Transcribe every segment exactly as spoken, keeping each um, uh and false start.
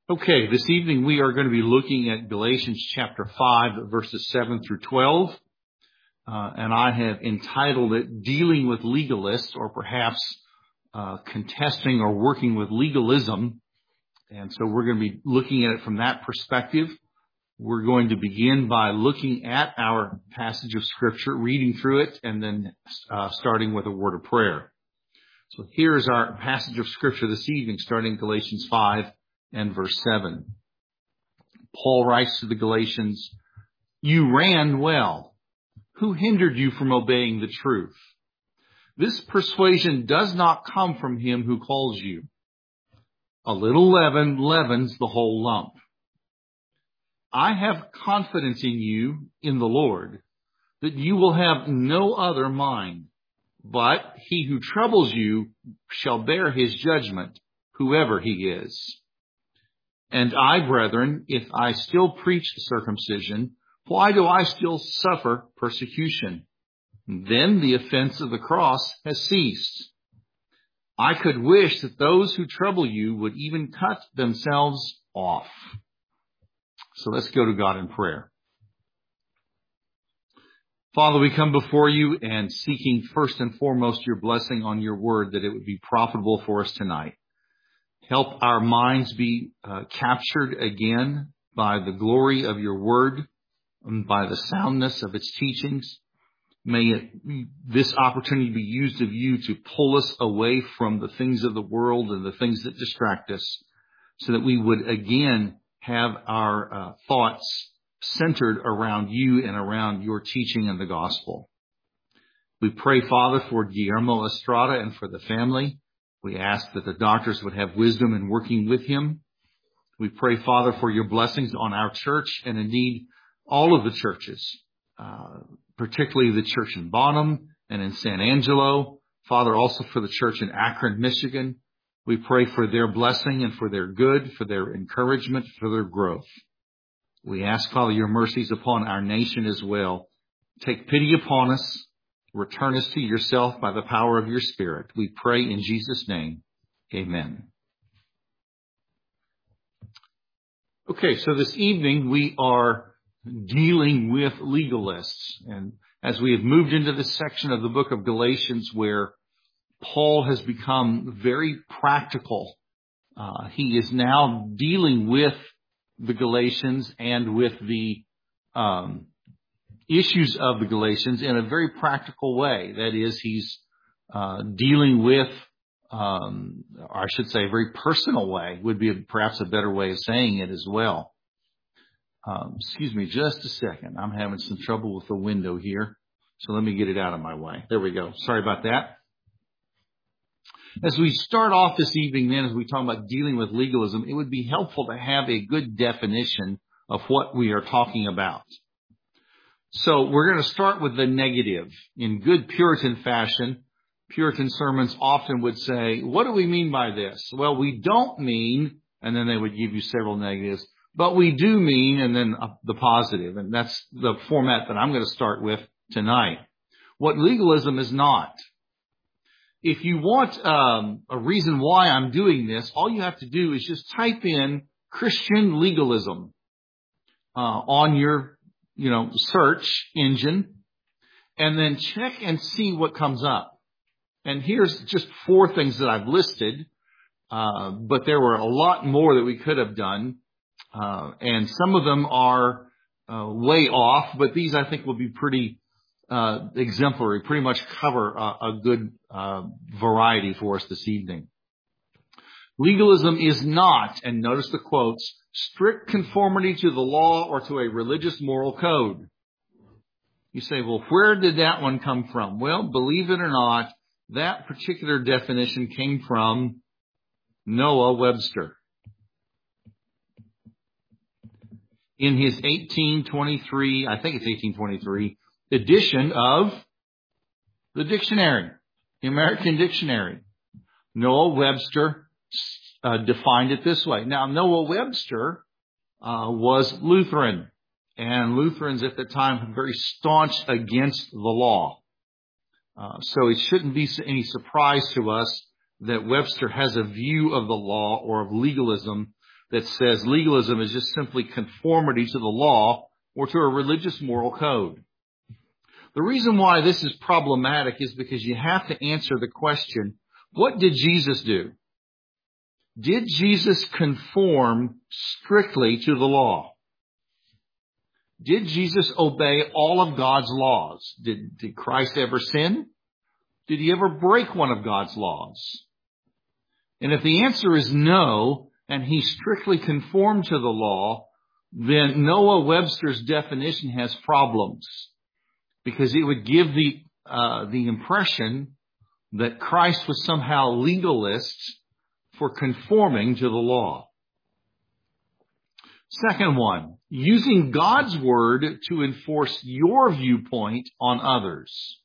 Okay, this evening we are going to be looking at Galatians chapter five, verses seven through twelve. Uh, and I have entitled it Dealing with Legalists, or perhaps uh, contesting or working with legalism. And so we're going to be looking at it from that perspective. We're going to begin by looking at our passage of Scripture, reading through it, and then uh, starting with a word of prayer. So here's our passage of Scripture this evening, starting Galatians five and verse seven. Paul writes to the Galatians, "You ran well. Who hindered you from obeying the truth? This persuasion does not come from him who calls you. A little leaven leavens the whole lump. I have confidence in you, in the Lord, that you will have no other mind, but he who troubles you shall bear his judgment, whoever he is. And I, brethren, if I still preach circumcision, why do I still suffer persecution? Then the offense of the cross has ceased. I could wish that those who trouble you would even cut themselves off." So let's go to God in prayer. Father, we come before you and seeking first and foremost your blessing on your word, that it would be profitable for us tonight. Help our minds be uh, captured again by the glory of your word and by the soundness of its teachings. May it, this opportunity be used of you to pull us away from the things of the world and the things that distract us, so that we would again have our uh, thoughts centered around you and around your teaching and the gospel. We pray, Father, for Guillermo Estrada and for the family. We ask that the doctors would have wisdom in working with him. We pray, Father, for your blessings on our church and indeed all of the churches, uh, particularly the church in Bonham and in San Angelo. Father, also for the church in Akron, Michigan. We pray for their blessing and for their good, for their encouragement, for their growth. We ask, Father, your mercies upon our nation as well. Take pity upon us. Return us to yourself by the power of your Spirit. We pray in Jesus' name. Amen. Okay, so this evening we are dealing with legalists. And as we have moved into this section of the book of Galatians where Paul has become very practical, uh, he is now dealing with the Galatians and with the um issues of the Galatians in a very practical way. That is, he's uh, dealing with, um, or I should say a very personal way would be perhaps a better way of saying it as well. Um, excuse me just a second. I'm having some trouble with the window here. So let me get it out of my way. There we go. Sorry about that. As we start off this evening then, as we talk about dealing with legalism, it would be helpful to have a good definition of what we are talking about. So we're going to start with the negative. In good Puritan fashion, Puritan sermons often would say, what do we mean by this? Well, we don't mean, and then they would give you several negatives, but we do mean, and then the positive. And that's the format that I'm going to start with tonight. What legalism is not. If you want um, a reason why I'm doing this, all you have to do is just type in Christian legalism uh, on your you know, search engine, and then check and see what comes up. And here's just four things that I've listed, uh, but there were a lot more that we could have done, uh, and some of them are uh, way off, but these I think will be pretty uh, exemplary, pretty much cover a, a good uh, variety for us this evening. Legalism is not, and notice the quotes, strict conformity to the law or to a religious moral code. You say, well, where did that one come from? Well, believe it or not, that particular definition came from Noah Webster. In his eighteen twenty-three, I think it's eighteen twenty-three, edition of the dictionary, the American Dictionary, Noah Webster Uh, defined it this way. Now, Noah Webster uh, was Lutheran, and Lutherans at the time were very staunch against the law. Uh, so it shouldn't be any surprise to us that Webster has a view of the law or of legalism that says legalism is just simply conformity to the law or to a religious moral code. The reason why this is problematic is because you have to answer the question, what did Jesus do? Did Jesus conform strictly to the law? Did Jesus obey all of God's laws? Did, did Christ ever sin? Did he ever break one of God's laws? And if the answer is no, and he strictly conformed to the law, then Noah Webster's definition has problems, because it would give the uh, the impression that Christ was somehow legalist for conforming to the law. Second one, using God's word to enforce your viewpoint on others.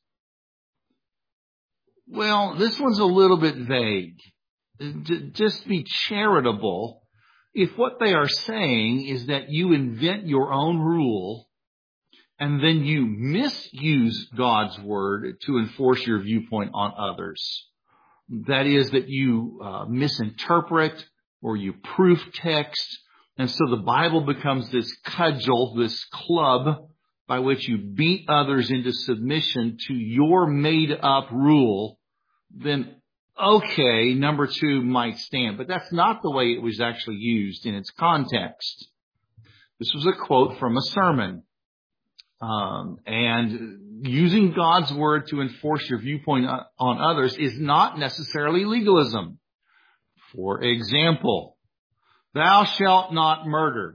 Well, this one's a little bit vague. Just be charitable if what they are saying is that you invent your own rule and then you misuse God's word to enforce your viewpoint on others. That is, that you uh, misinterpret or you proof text, and so the Bible becomes this cudgel, this club by which you beat others into submission to your made-up rule. Then okay, number two might stand. But that's not the way it was actually used in its context. This was a quote from a sermon. Um, and using God's word to enforce your viewpoint on others is not necessarily legalism. For example, thou shalt not murder.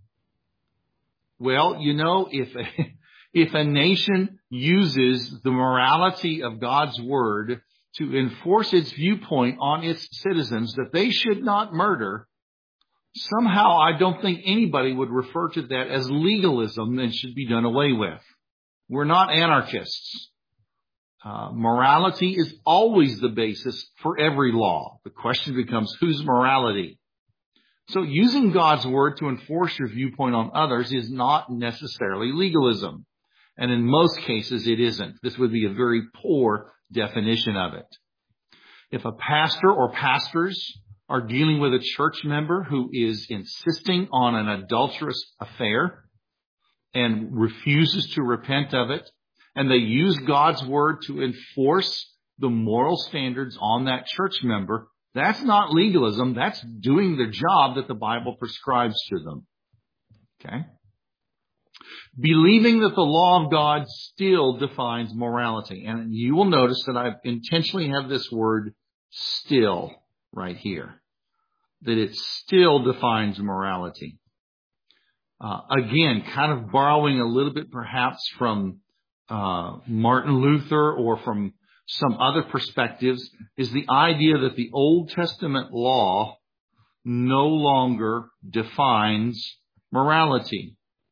Well, you know, if a, if a nation uses the morality of God's word to enforce its viewpoint on its citizens that they should not murder, somehow I don't think anybody would refer to that as legalism and should be done away with. We're not anarchists. Uh, morality is always the basis for every law. The question becomes, whose morality? So using God's word to enforce your viewpoint on others is not necessarily legalism. And in most cases, it isn't. This would be a very poor definition of it. If a pastor or pastors are dealing with a church member who is insisting on an adulterous affair and refuses to repent of it, and they use God's word to enforce the moral standards on that church member, that's not legalism. That's doing the job that the Bible prescribes to them. Okay? Believing that the law of God still defines morality. And you will notice that I intentionally have this word still right here. That it still defines morality. Uh, again, kind of borrowing a little bit perhaps from uh, Martin Luther or from some other perspectives, is the idea that the Old Testament law no longer defines morality.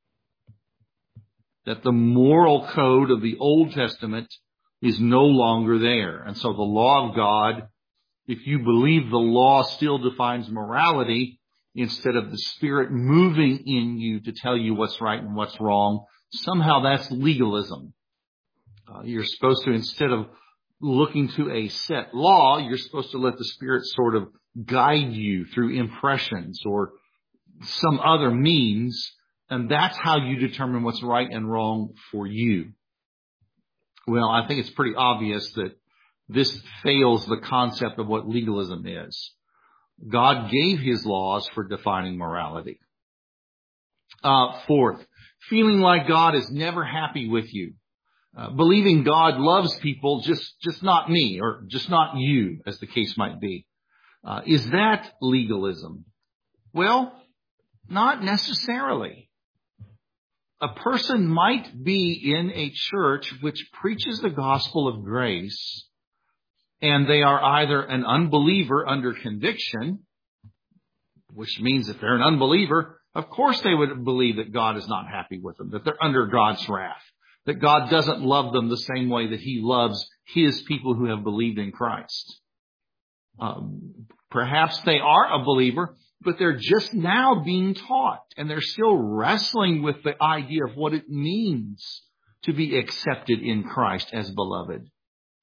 That the moral code of the Old Testament is no longer there. And so the law of God, if you believe the law still defines morality, instead of the Spirit moving in you to tell you what's right and what's wrong, somehow that's legalism. Uh, you're supposed to, instead of looking to a set law, you're supposed to let the Spirit sort of guide you through impressions or some other means. And that's how you determine what's right and wrong for you. Well, I think it's pretty obvious that this fails the concept of what legalism is. God gave his laws for defining morality. Uh, fourth, feeling like God is never happy with you. Uh, believing God loves people, just, just not me, or just not you, as the case might be. Uh, is that legalism? Well, not necessarily. A person might be in a church which preaches the gospel of grace, and they are either an unbeliever under conviction, which means if they're an unbeliever, of course they would believe that God is not happy with them, that they're under God's wrath, that God doesn't love them the same way that he loves his people who have believed in Christ. Um, perhaps they are a believer, but they're just now being taught, and they're still wrestling with the idea of what it means to be accepted in Christ as beloved.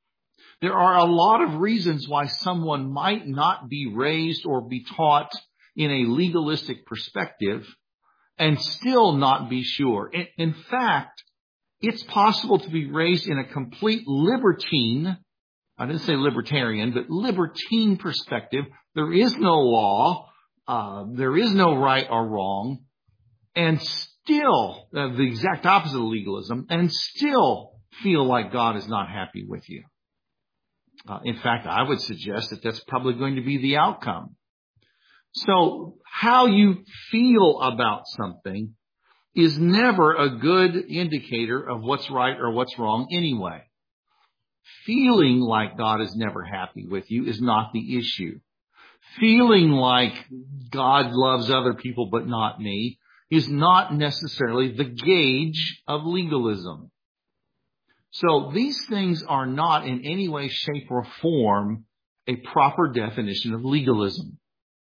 There are a lot of reasons why someone might not be raised or be taught in a legalistic perspective and still not be sure. In, in fact, it's possible to be raised in a complete libertine, I didn't say libertarian, but libertine perspective. There is no law. Uh, there is no right or wrong. And still, uh, the exact opposite of legalism, and still feel like God is not happy with you. Uh, in fact, I would suggest that that's probably going to be the outcome. So how you feel about something is never a good indicator of what's right or what's wrong anyway. Feeling like God is never happy with you is not the issue. Feeling like God loves other people but not me is not necessarily the gauge of legalism. So these things are not in any way, shape, or form a proper definition of legalism.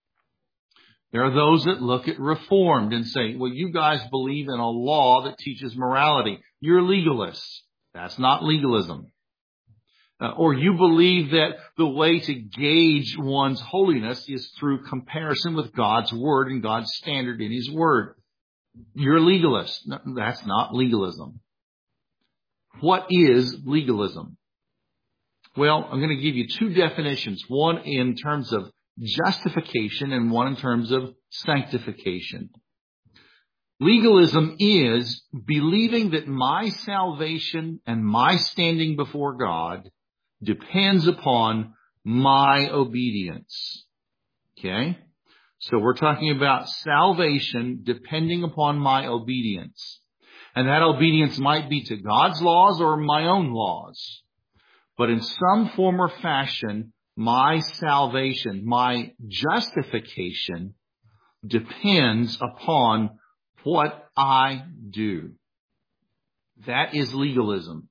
There are those that look at Reformed and say, well, you guys believe in a law that teaches morality. You're legalists. That's not legalism. Uh, or you believe that the way to gauge one's holiness is through comparison with God's Word and God's standard in His Word. You're a legalist. No, that's not legalism. What is legalism? Well, I'm going to give you two definitions, one in terms of justification and one in terms of sanctification. Legalism is believing that my salvation and my standing before God depends upon my obedience. Okay? So we're talking about salvation depending upon my obedience. And that obedience might be to God's laws or my own laws. But in some form or fashion, my salvation, my justification depends upon what I do. That is legalism.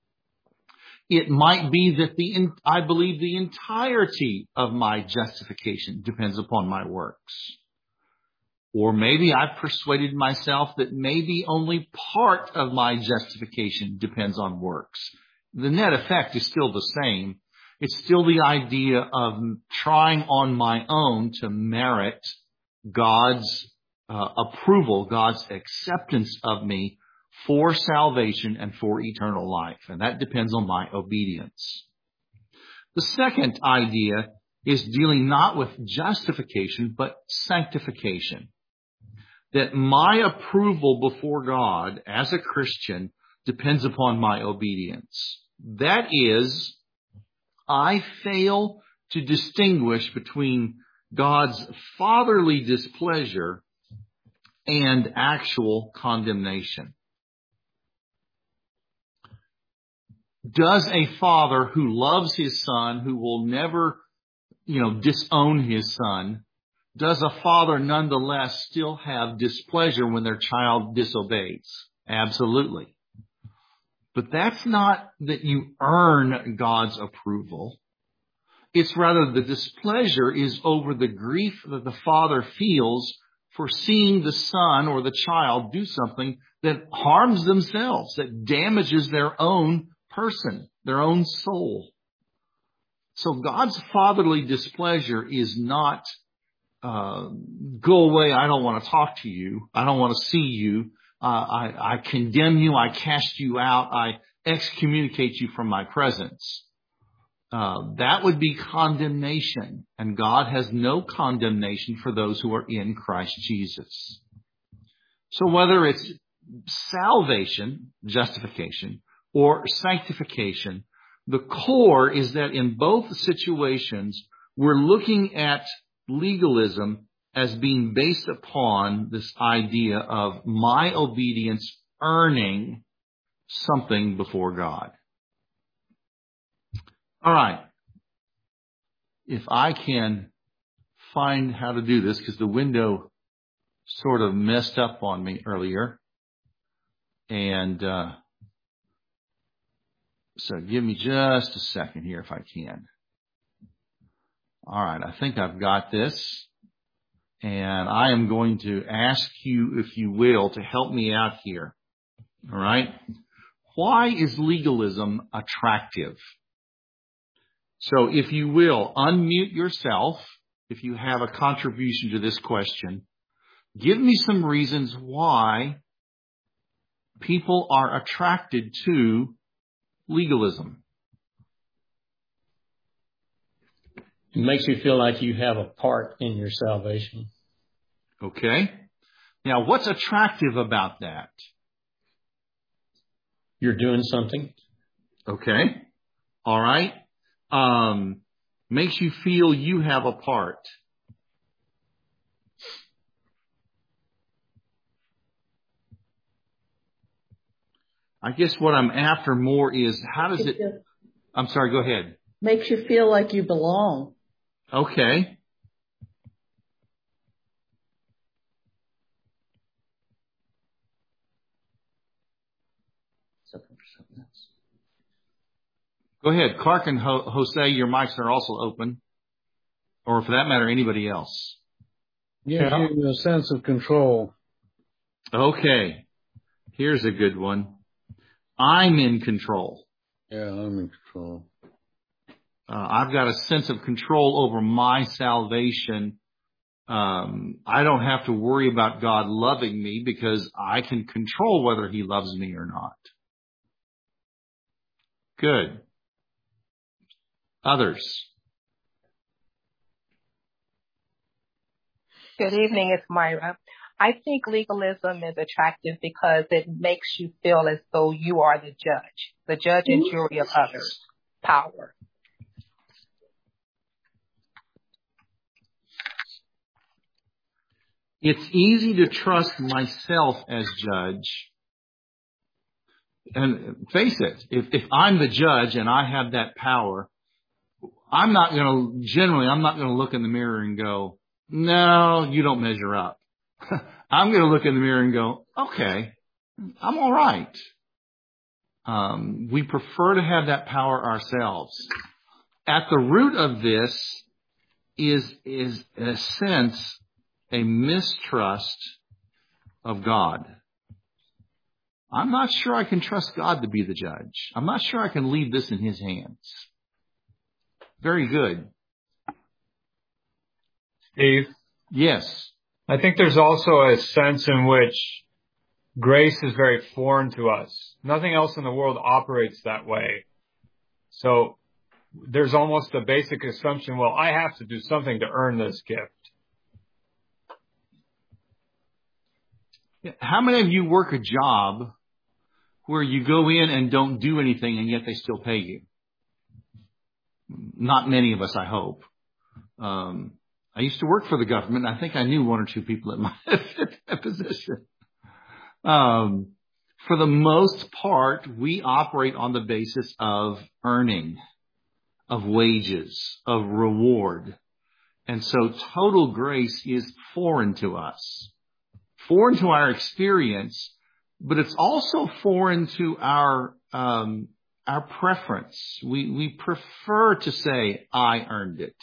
It might be that the I believe the entirety of my justification depends upon my works. Or maybe I've persuaded myself that maybe only part of my justification depends on works. The net effect is still the same. It's still the idea of trying on my own to merit God's uh, approval, God's acceptance of me for salvation and for eternal life. And that depends on my obedience. The second idea is dealing not with justification, but sanctification. That my approval before God as a Christian depends upon my obedience. That is, I fail to distinguish between God's fatherly displeasure and actual condemnation. Does a father who loves his son, who will never, you know, disown his son, does a father nonetheless still have displeasure when their child disobeys? Absolutely. But that's not that you earn God's approval. It's rather the displeasure is over the grief that the father feels for seeing the son or the child do something that harms themselves, that damages their own person, their own soul. So God's fatherly displeasure is not Uh, go away, I don't want to talk to you. I don't want to see you. Uh, I, I condemn you. I cast you out. I excommunicate you from my presence. Uh, that would be condemnation. And God has no condemnation for those who are in Christ Jesus. So whether it's salvation, justification, or sanctification, the core is that in both situations, we're looking at legalism as being based upon this idea of my obedience earning something before God. All right. If I can find how to do this, because the window sort of messed up on me earlier. And uh, so give me just a second here if I can. All right, I think I've got this, and I am going to ask you, if you will, to help me out here. All right? Why is legalism attractive? So if you will, unmute yourself if you have a contribution to this question, give me some reasons why people are attracted to legalism. It makes you feel like you have a part in your salvation. Okay. Now, what's attractive about that? You're doing something. Okay. All right. Um, makes you feel you have a part. I guess what I'm after more is how does it, I'm sorry, go ahead. Makes you feel like you belong. Okay. Go ahead. Clark and Ho- Jose, your mics are also open. Or for that matter, anybody else. Gives Yeah. you a sense of control. Okay. Here's a good one. I'm in control. Yeah, I'm in control. Uh, I've got a sense of control over my salvation. Um, I don't have to worry about God loving me because I can control whether he loves me or not. Good. Others. Good evening, it's Myra. I think legalism is attractive because it makes you feel as though you are the judge, the judge and jury of others' power. It's easy to trust myself as judge. And face it, if, if I'm the judge and I have that power, I'm not going to, generally, I'm not going to look in the mirror and go, no, you don't measure up. I'm going to look in the mirror and go, okay, I'm all right. Um, we prefer to have that power ourselves. At the root of this is, is in a sense, a mistrust of God. I'm not sure I can trust God to be the judge. I'm not sure I can leave this in his hands. Very good. Steve? Yes. I think there's also a sense in which grace is very foreign to us. Nothing else in the world operates that way. So there's almost a basic assumption, well, I have to do something to earn this gift. How many of you work a job where you go in and don't do anything and yet they still pay you? Not many of us, I hope. Um, I used to work for the government. I think I knew one or two people that might have fit that position. Um, for the most part, we operate on the basis of earning, of wages, of reward. And so total grace is foreign to us, foreign to our experience, but it's also foreign to our, um, our preference. We, we prefer to say, I earned it.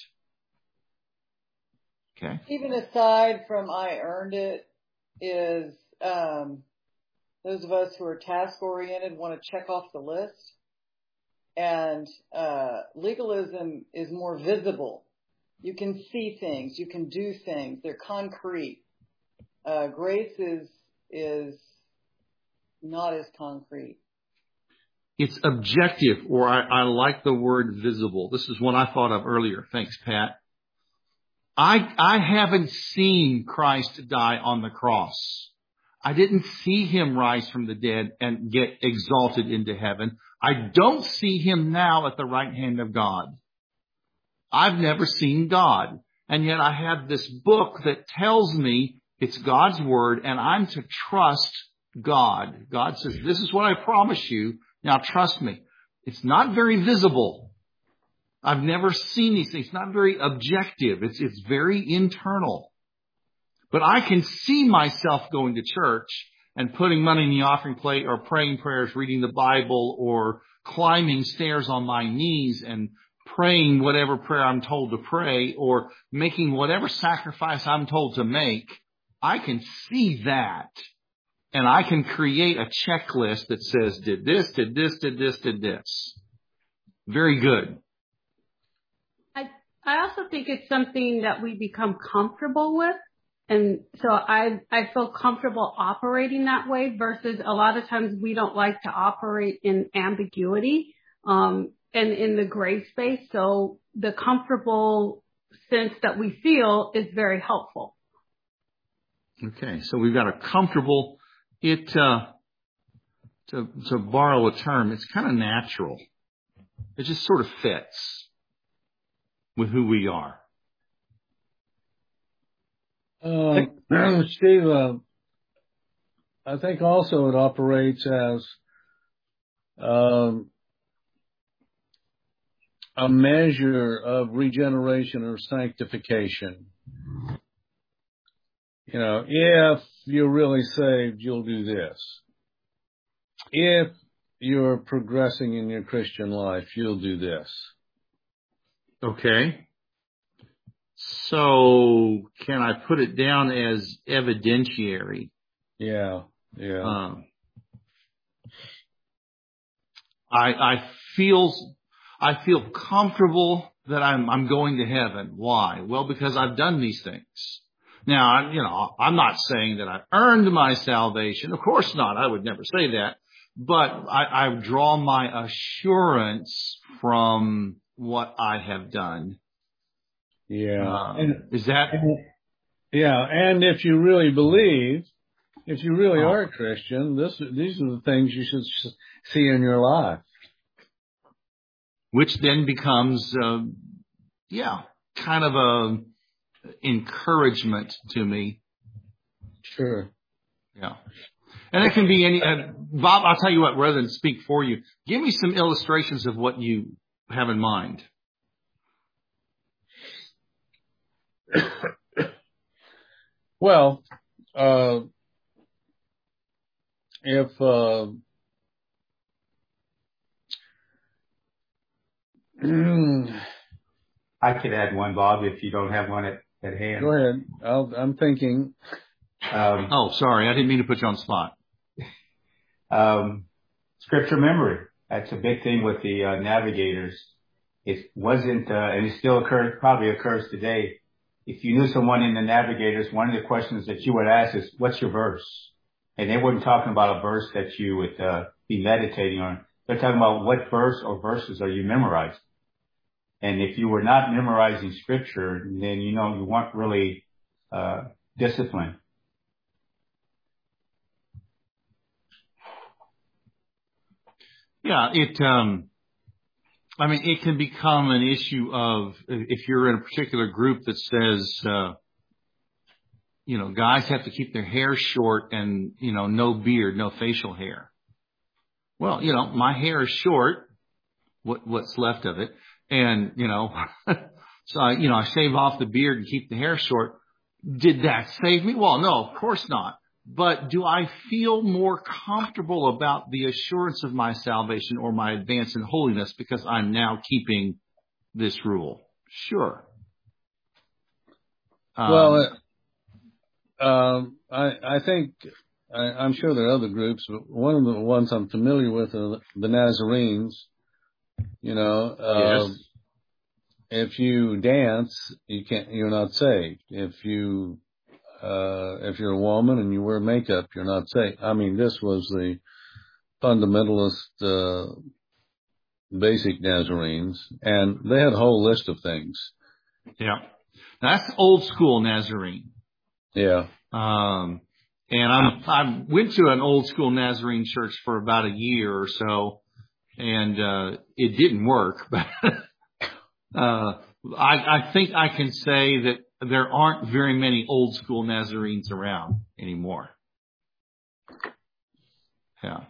Okay. Even aside from I earned it is, um, those of us who are task oriented want to check off the list. And, uh, legalism is more visible. You can see things. You can do things. They're concrete. Uh, grace is, is not as concrete. It's objective, or I, I like the word visible. This is one I thought of earlier. Thanks, Pat. I, I haven't seen Christ die on the cross. I didn't see him rise from the dead and get exalted into heaven. I don't see him now at the right hand of God. I've never seen God. And yet I have this book that tells me it's God's word and I'm to trust God. God says, this is what I promise you. Now trust me. It's not very visible. I've never seen these things. It's not very objective. It's, it's very internal. But I can see myself going to church and putting money in the offering plate or praying prayers, reading the Bible, or climbing stairs on my knees and praying whatever prayer I'm told to pray, or making whatever sacrifice I'm told to make. I can see that. And I can create a checklist that says, did this, did this, did this, did this. Very good. I, I also think it's something that we become comfortable with. And so I, I feel comfortable operating that way versus a lot of times we don't like to operate in ambiguity, um, and in the gray space. So the comfortable sense that we feel is very helpful. Okay. So we've got a comfortable, it, uh, to, to borrow a term, it's kind of natural. It just sort of fits with who we are. Uh, Steve, uh, I think also it operates as um, a measure of regeneration or sanctification. You know, if you're really saved, you'll do this. If you're progressing in your Christian life, you'll do this. Okay. So can I put it down as evidentiary? Yeah, yeah. Um, I, I feel, I feel comfortable that I'm, I'm going to heaven. Why? Well, because I've done these things. Now, I, you know, I'm not saying that I earned my salvation. Of course not. I would never say that. But I, I draw my assurance from what I have done. Yeah. Uh, and, is that? Yeah. And if you really believe, if you really Oh. are a Christian, this, these are the things you should see in your life. Which then becomes, uh, yeah, kind of a encouragement to me. Sure. Yeah. And it can be any, uh, Bob, I'll tell you what, rather than speak for you, give me some illustrations of what you have in mind. Well, uh, if, uh, I could add one, Bob, if you don't have one at, at hand. Go ahead. I'll, I'm thinking. Um, oh, sorry. I didn't mean to put you on the spot. Um, scripture memory. That's a big thing with the uh, navigators. It wasn't, uh, and it still occurs, probably occurs today. If you knew someone in the navigators, one of the questions that you would ask is, what's your verse? And they weren't talking about a verse that you would uh, be meditating on. They're talking about what verse or verses are you memorizing. And if you were not memorizing scripture, then, you know, you weren't really uh, disciplined. Yeah, it, um, I mean, it can become an issue of, if you're in a particular group that says, uh, you know, guys have to keep their hair short and, you know, no beard, no facial hair. Well, you know, my hair is short, what, what's left of it. And, you know, so I, you know, I shave off the beard and keep the hair short. Did that save me? Well, no, of course not. But do I feel more comfortable about the assurance of my salvation or my advance in holiness because I'm now keeping this rule? Sure. Um, well, uh, um, I, I think, I, I'm sure there are other groups, but one of the ones I'm familiar with are the Nazarenes. You know, uh, yes. If you dance, you can't, you're not saved. If you, uh, if you're a woman and you wear makeup, you're not saved. I mean, this was the fundamentalist, uh, basic Nazarenes, and they had a whole list of things. Yeah. That's old school Nazarene. Yeah. Um, and I'm, I went to an old school Nazarene church for about a year or so, and, uh, it didn't work, but, uh, I, I think I can say that there aren't very many old school Nazarenes around anymore. Yeah.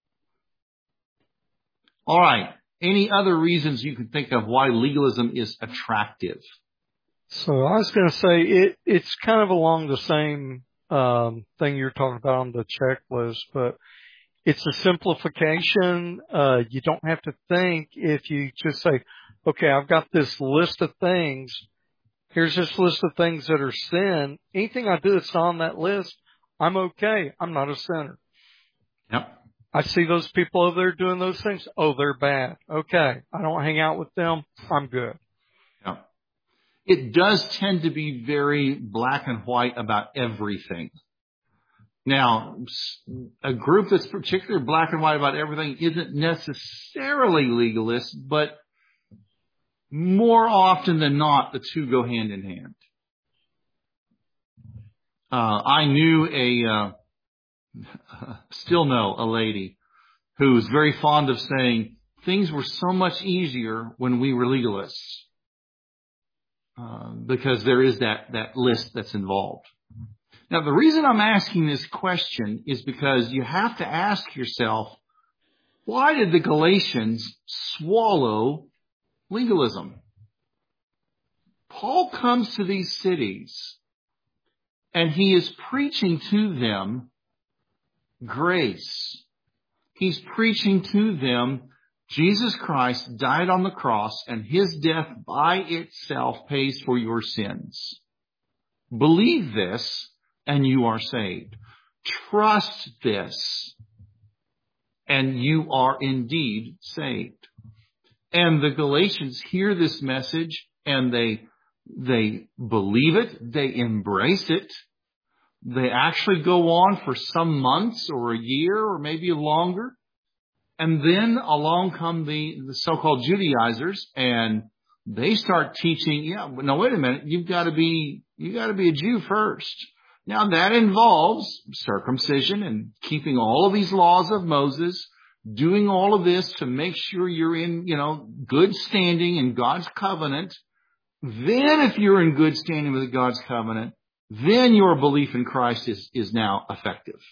All right. Any other reasons you can think of why legalism is attractive? So I was going to say it, it's kind of along the same um, thing you're talking about on the checklist, but it's a simplification. Uh, you don't have to think if you just say, okay, I've got this list of things. Here's this list of things that are sin. Anything I do that's not on that list, I'm okay. I'm not a sinner. Yep. I see those people over there doing those things. Oh, they're bad. Okay. I don't hang out with them. I'm good. Yep. it does tend to be very black and white about everything. Now, a group that's particularly black and white about everything isn't necessarily legalist, but more often than not, the two go hand in hand. Uh, I knew a, uh, still know a lady who's very fond of saying things were so much easier when we were legalists, uh, because there is that, that list that's involved. Now, the reason I'm asking this question is because you have to ask yourself, why did the Galatians swallow legalism? Paul comes to these cities and he is preaching to them grace. He's preaching to them Jesus Christ died on the cross and his death by itself pays for your sins. Believe this and you are saved. Trust this and you are indeed saved. And the Galatians hear this message and they They believe it. They embrace it. They actually go on for some months or a year or maybe longer. And then along come the, the so-called Judaizers and they start teaching, yeah, no, wait a minute. You've got to be, you got to be a Jew first. Now that involves circumcision and keeping all of these laws of Moses, doing all of this to make sure you're in, you know, good standing in God's covenant. Then if you're in good standing with God's covenant, then your belief in Christ is, is now effective.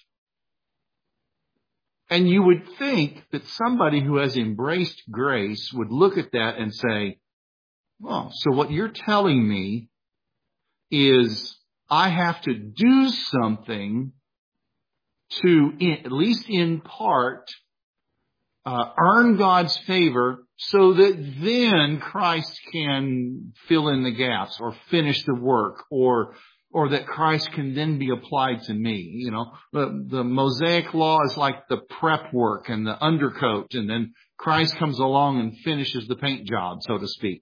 And you would think that somebody who has embraced grace would look at that and say, well, so what you're telling me is I have to do something to, in, at least in part, uh, earn God's favor so that then Christ can fill in the gaps or finish the work, or or that Christ can then be applied to me. You know, the, the Mosaic law is like the prep work and the undercoat, and then Christ comes along and finishes the paint job, so to speak.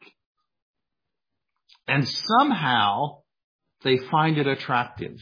And somehow they find it attractive.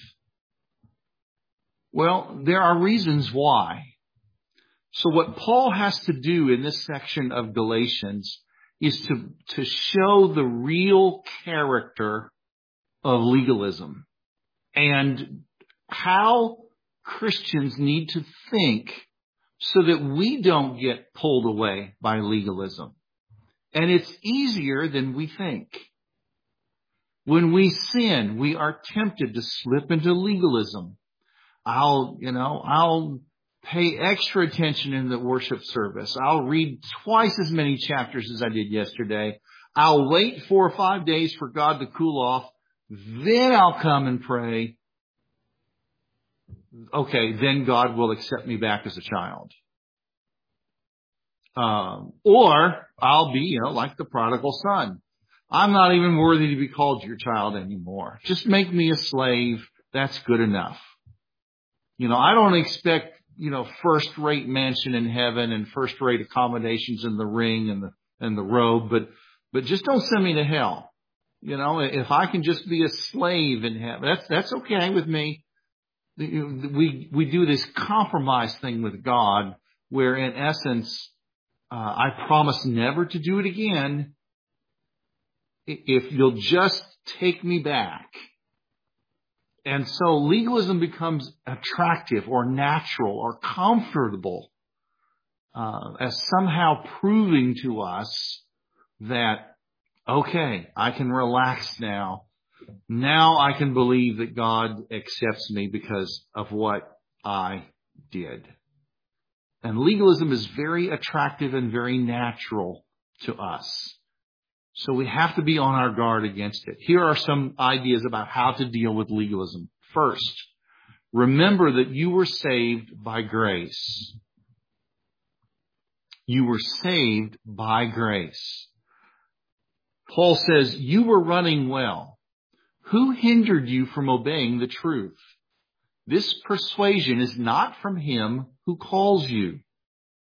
Well, there are reasons why. So what Paul has to do in this section of Galatians is to, to show the real character of legalism and how Christians need to think so that we don't get pulled away by legalism. And it's easier than we think. When we sin, we are tempted to slip into legalism. I'll, you know, I'll pay extra attention in the worship service. I'll read twice as many chapters as I did yesterday. I'll wait four or five days for God to cool off. Then I'll come and pray. Okay, then God will accept me back as a child. Um, or I'll be, you know, like the prodigal son. I'm not even worthy to be called your child anymore. Just make me a slave. That's good enough. You know, I don't expect, you know, first-rate mansion in heaven and first-rate accommodations in the ring and the and the robe, but but just don't send me to hell. You know, if I can just be a slave in heaven, that's that's okay with me. We we do this compromise thing with God, where in essence, uh, I promise never to do it again if you'll just take me back. And so legalism becomes attractive or natural or comfortable uh, as somehow proving to us that, okay, I can relax now. Now I can believe that God accepts me because of what I did. And legalism is very attractive and very natural to us. So we have to be on our guard against it. Here are some ideas about how to deal with legalism. First, remember that you were saved by grace. You were saved by grace. Paul says, you were running well. Who hindered you from obeying the truth? This persuasion is not from him who calls you.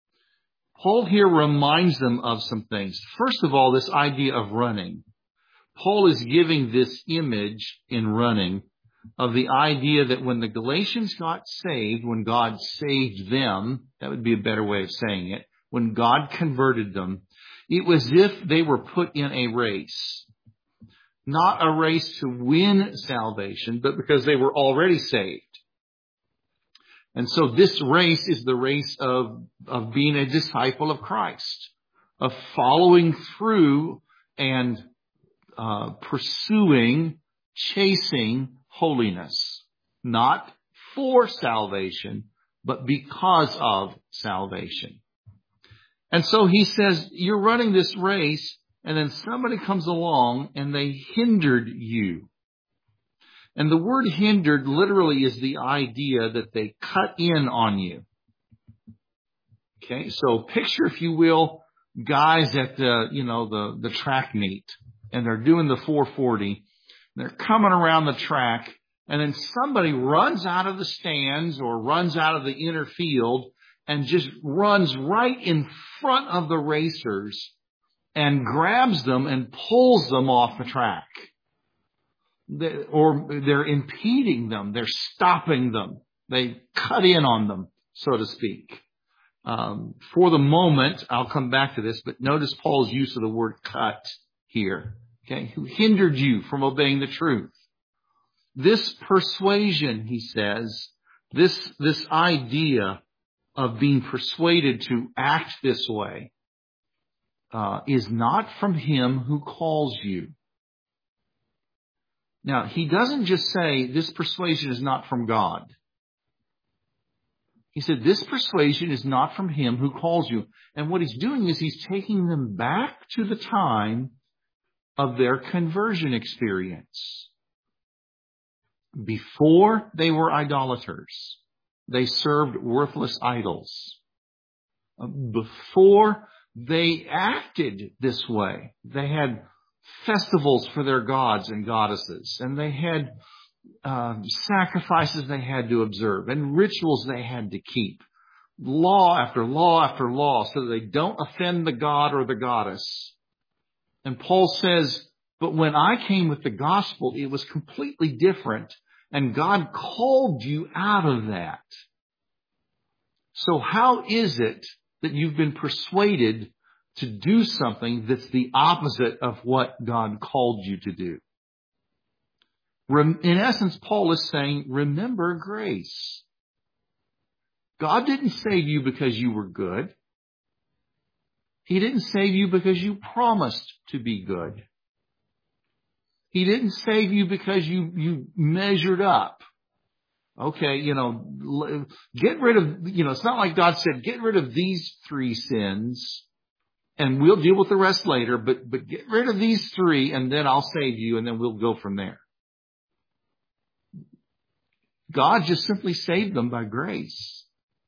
Paul here reminds them of some things. First of all, this idea of running. Paul is giving this image in running of the idea that when the Galatians got saved, when God saved them, that would be a better way of saying it, when God converted them, it was as if they were put in a race. Not a race to win salvation, but because they were already saved. And so this race is the race of, of being a disciple of Christ, of following through and uh, pursuing, chasing holiness. Not for salvation, but because of salvation. And so he says, you're running this race, and then somebody comes along and they hindered you. And the word hindered literally is the idea that they cut in on you. Okay, so picture, if you will, guys at the, you know, the, the track meet, and they're doing the four forty. They're coming around the track, and then somebody runs out of the stands or runs out of the inner field and just runs right in front of the racers and grabs them and pulls them off the track. They, or they're impeding them. They're stopping them. They cut in on them, so to speak. Um, for the moment, I'll come back to this, but notice Paul's use of the word cut here. Okay, who hindered you from obeying the truth. This persuasion, he says, this, this idea of being persuaded to act this way, uh, is not from him who calls you. Now, he doesn't just say this persuasion is not from God. He said this persuasion is not from him who calls you. And what he's doing is he's taking them back to the time of their conversion experience. Before they were idolaters, they served worthless idols. Before they acted this way, they had festivals for their gods and goddesses, and they had um, sacrifices they had to observe, and rituals they had to keep, law after law after law, so that they don't offend the god or the goddess. And Paul says, but when I came with the gospel, it was completely different, and God called you out of that. So how is it that you've been persuaded to do something that's the opposite of what God called you to do? In essence, Paul is saying, remember grace. God didn't save you because you were good. He didn't save you because you promised to be good. He didn't save you because you, you measured up. Okay, you know, get rid of, you know, it's not like God said, get rid of these three sins and we'll deal with the rest later, but, but get rid of these three and then I'll save you and then we'll go from there. God just simply saved them by grace.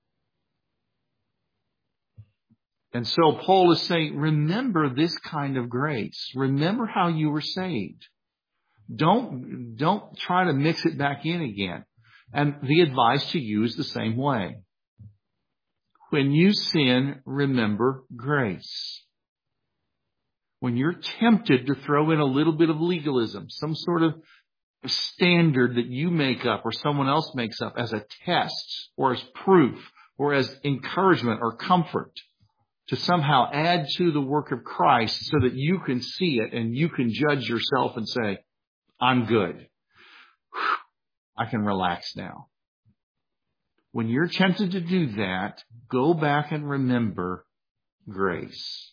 And so Paul is saying, remember this kind of grace. Remember how you were saved. Don't, don't try to mix it back in again. And the advice to you is the same way. When you sin, remember grace. When you're tempted to throw in a little bit of legalism, some sort of standard that you make up or someone else makes up as a test or as proof or as encouragement or comfort to somehow add to the work of Christ so that you can see it and you can judge yourself and say, I'm good. I can relax now. When you're tempted to do that, go back and remember grace.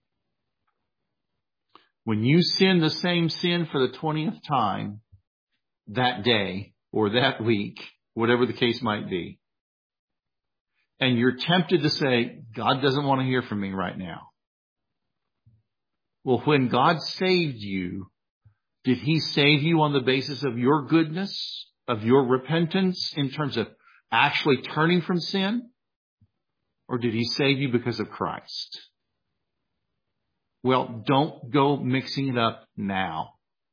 When you sin the same sin for the twentieth time that day or that week, whatever the case might be, and you're tempted to say, God doesn't want to hear from me right now. Well, when God saved you, did he save you on the basis of your goodness, of your repentance in terms of actually turning from sin? Or did he save you because of Christ? Well, don't go mixing it up now.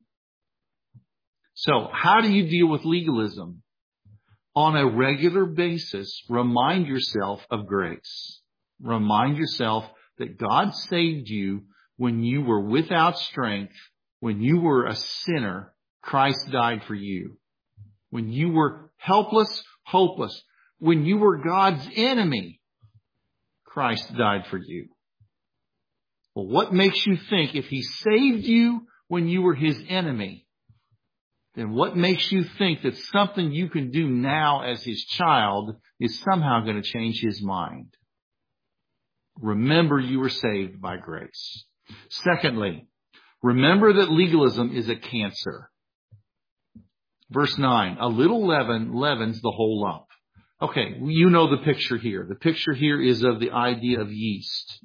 So how do you deal with legalism? On a regular basis, remind yourself of grace. Remind yourself that God saved you when you were without strength, When you were a sinner, Christ died for you. When you were helpless, hopeless, when you were God's enemy, Christ died for you. Well, what makes you think if he saved you when you were his enemy, then what makes you think that something you can do now as his child is somehow going to change his mind? Remember you were saved by grace. Secondly, remember that legalism is a cancer. Verse nine, a little leaven leavens the whole lump. Okay, you know the picture here. The picture here is of the idea of yeast.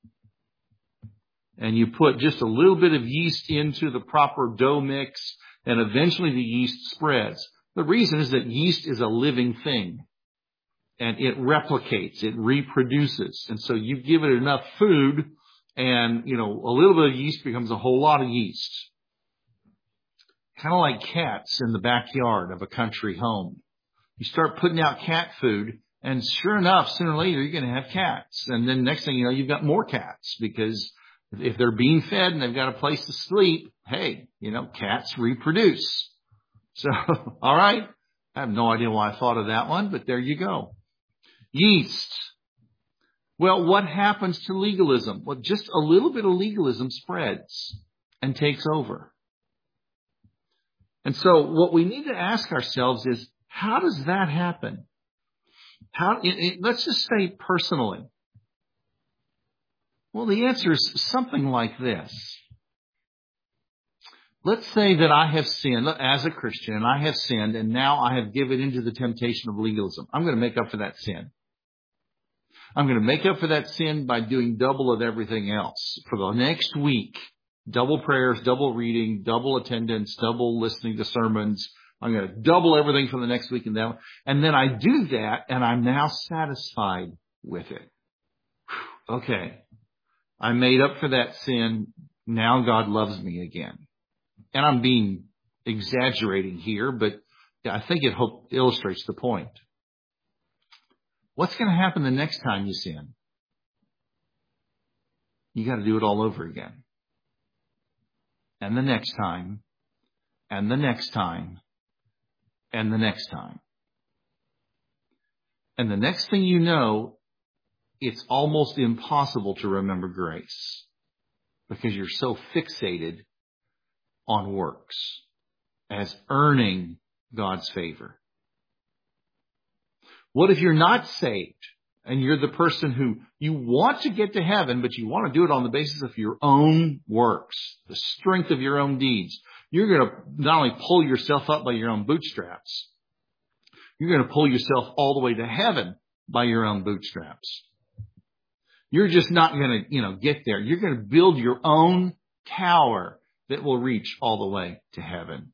And you put just a little bit of yeast into the proper dough mix, and eventually the yeast spreads. The reason is that yeast is a living thing. And it replicates, it reproduces. And so you give it enough food, and, you know, a little bit of yeast becomes a whole lot of yeast. Kind of like cats in the backyard of a country home. You start putting out cat food, and sure enough, sooner or later, you're going to have cats. And then next thing you know, you've got more cats, because if they're being fed and they've got a place to sleep, hey, you know, cats reproduce. So, all right. I have no idea why I thought of that one, but there you go. Yeast. Well, what happens to legalism? Well, just a little bit of legalism spreads and takes over. And so what we need to ask ourselves is, how does that happen? How? It, it, let's just say personally. Well, the answer is something like this. Let's say that I have sinned as a Christian, and I have sinned, and now I have given into the temptation of legalism. I'm going to make up for that sin. I'm going to make up for that sin by doing double of everything else for the next week. Double prayers, double reading, double attendance, double listening to sermons. I'm going to double everything for the next week and that. And then I do that, and I'm now satisfied with it. Okay. I made up for that sin. Now God loves me again. And I'm being exaggerating here, but I think it hope, illustrates the point. What's going to happen the next time you sin? You got to do it all over again. And the next time, and the next time, and the next time. And the next thing you know, it's almost impossible to remember grace because you're so fixated on works as earning God's favor. What if you're not saved and you're the person who you want to get to heaven, but you want to do it on the basis of your own works, the strength of your own deeds? You're going to not only pull yourself up by your own bootstraps, you're going to pull yourself all the way to heaven by your own bootstraps. You're just not going to, you know, get there. You're going to build your own tower that will reach all the way to heaven.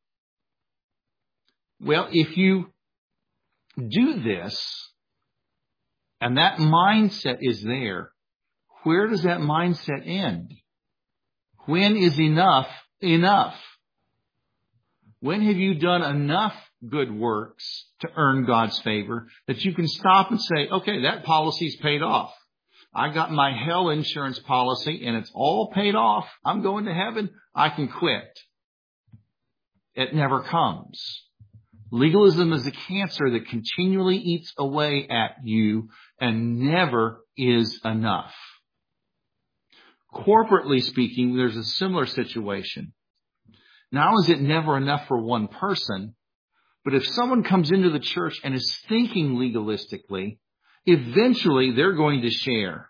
Well, if you do this, and that mindset is there, where does that mindset end? When is enough enough? When have you done enough good works to earn God's favor that you can stop and say, okay, that policy's paid off. I got my hell insurance policy and it's all paid off. I'm going to heaven. I can quit. It never comes. Legalism is a cancer that continually eats away at you and never is enough. Corporately speaking, there's a similar situation. Not only is it never enough for one person, but if someone comes into the church and is thinking legalistically, eventually they're going to share.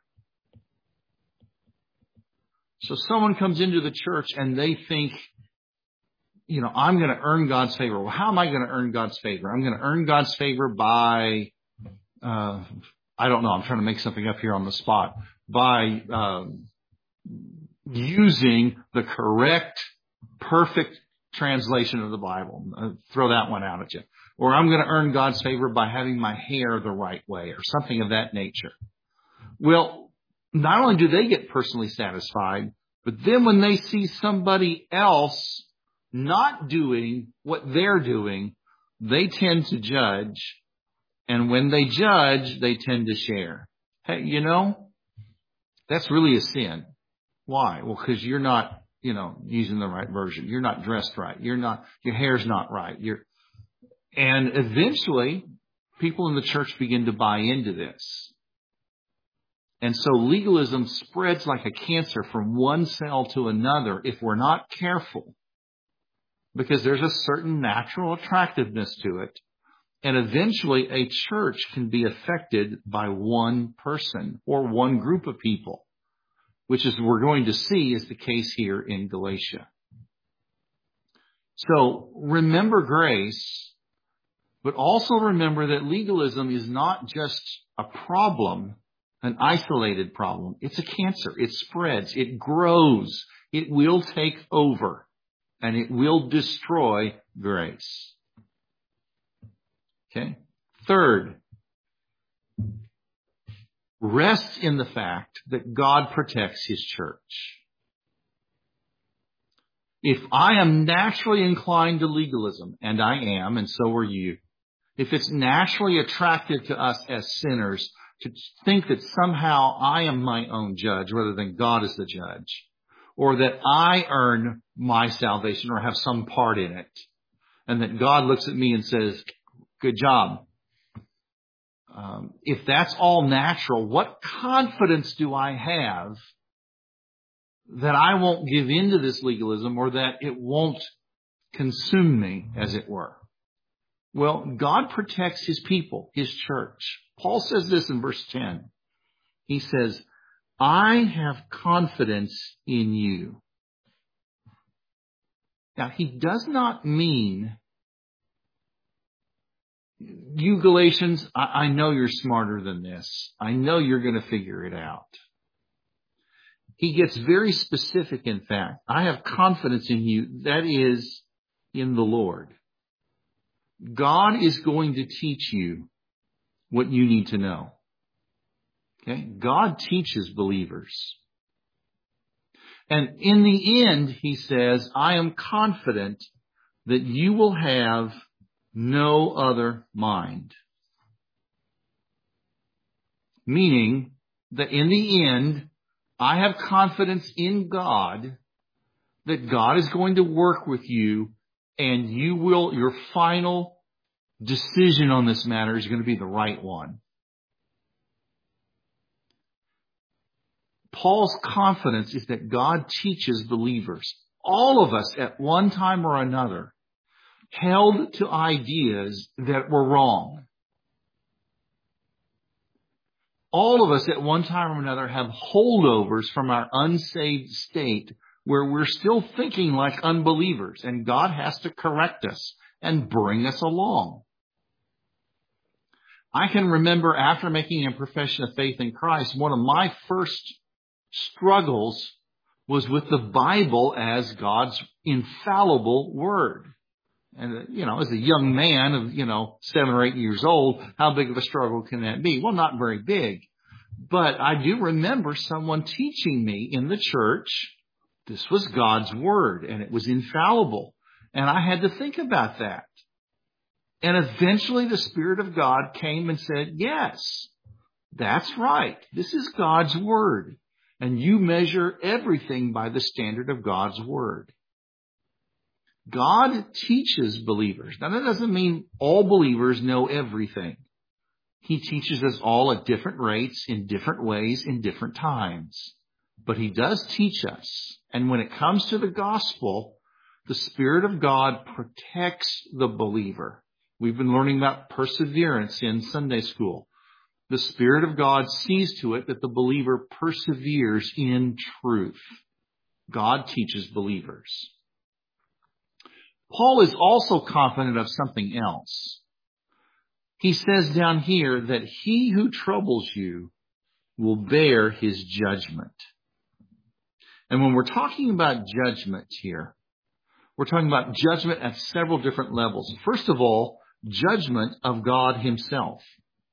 So someone comes into the church and they think, you know, I'm going to earn God's favor. Well, how am I going to earn God's favor? I'm going to earn God's favor by, uh, I don't know. I'm trying to make something up here on the spot. By um, using the correct, perfect translation of the Bible. Uh, throw that one out at you. Or I'm going to earn God's favor by having my hair the right way or something of that nature. Well, not only do they get personally satisfied, but then when they see somebody else not doing what they're doing, they tend to judge. And when they judge, they tend to share. Hey, you know, that's really a sin. Why? Well, because you're not you know, using the right version. You're not dressed right. You're not, your hair's not right. You're, and eventually people in the church begin to buy into this. And so legalism spreads like a cancer from one cell to another if we're not careful, because there's a certain natural attractiveness to it. And eventually a church can be affected by one person or one group of people, which is we're going to see is the case here in Galatia. So remember grace, but also remember that legalism is not just a problem, an isolated problem. It's a cancer. It spreads. It grows. It will take over, and it will destroy grace. Okay. Third, rest in the fact that God protects His church. If I am naturally inclined to legalism, and I am, and so are you, if it's naturally attractive to us as sinners to think that somehow I am my own judge rather than God is the judge, or that I earn my salvation or have some part in it, and that God looks at me and says, good job. Um, if that's all natural, what confidence do I have that I won't give in to this legalism, or that it won't consume me, as it were? Well, God protects His people, His church. Paul says this in verse ten. He says, I have confidence in you. Now, he does not mean, you Galatians, I, I know you're smarter than this. I know you're going to figure it out. He gets very specific, in fact. I have confidence in you. That is in the Lord. God is going to teach you what you need to know. Okay? God teaches believers. And in the end, he says, I am confident that you will have no other mind. Meaning that in the end, I have confidence in God that God is going to work with you, and you will, your final decision on this matter is going to be the right one. Paul's confidence is that God teaches believers. All of us at one time or another held to ideas that were wrong. All of us at one time or another have holdovers from our unsaved state where we're still thinking like unbelievers, and God has to correct us and bring us along. I can remember after making a profession of faith in Christ, one of my first struggles was with the Bible as God's infallible word. And, you know, as a young man of, you know, seven or eight years old, how big of a struggle can that be? Well, not very big. But I do remember someone teaching me in the church, this was God's word and it was infallible. And I had to think about that. And eventually the Spirit of God came and said, yes, that's right. This is God's word. And you measure everything by the standard of God's word. God teaches believers. Now, that doesn't mean all believers know everything. He teaches us all at different rates, in different ways, in different times. But He does teach us. And when it comes to the gospel, the Spirit of God protects the believer. We've been learning about perseverance in Sunday school. The Spirit of God sees to it that the believer perseveres in truth. God teaches believers. Paul is also confident of something else. He says down here that he who troubles you will bear his judgment. And when we're talking about judgment here, we're talking about judgment at several different levels. First of all, judgment of God Himself.